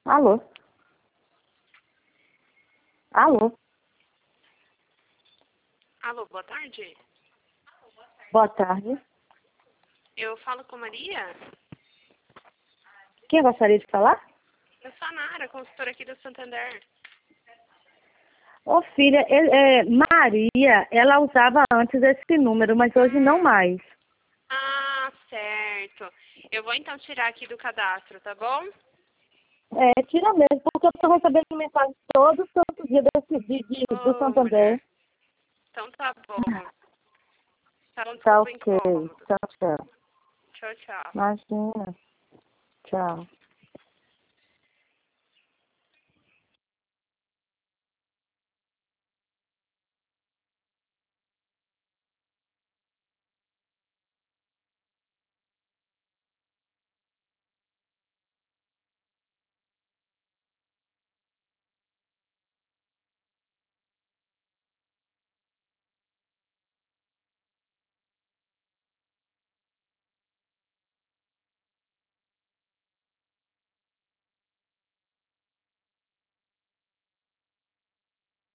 Alô? Alô? Alô, boa tarde. Boa tarde. Eu falo com Maria? Quem gostaria de falar? Eu sou a Nara, consultora aqui do Santander. Ô filha, Maria, ela usava antes esse número, mas hoje não mais. Ah, certo. Eu vou então tirar aqui do cadastro, tá bom? Tira mesmo, porque eu estou recebendo mensagem todo santo dia do Ô, Santander. mulher. Então tá bom. Tá bom, Tá desculpa o ok. incômodo. Tchau, tchau. Tchau, tchau. Imagina. Tchau.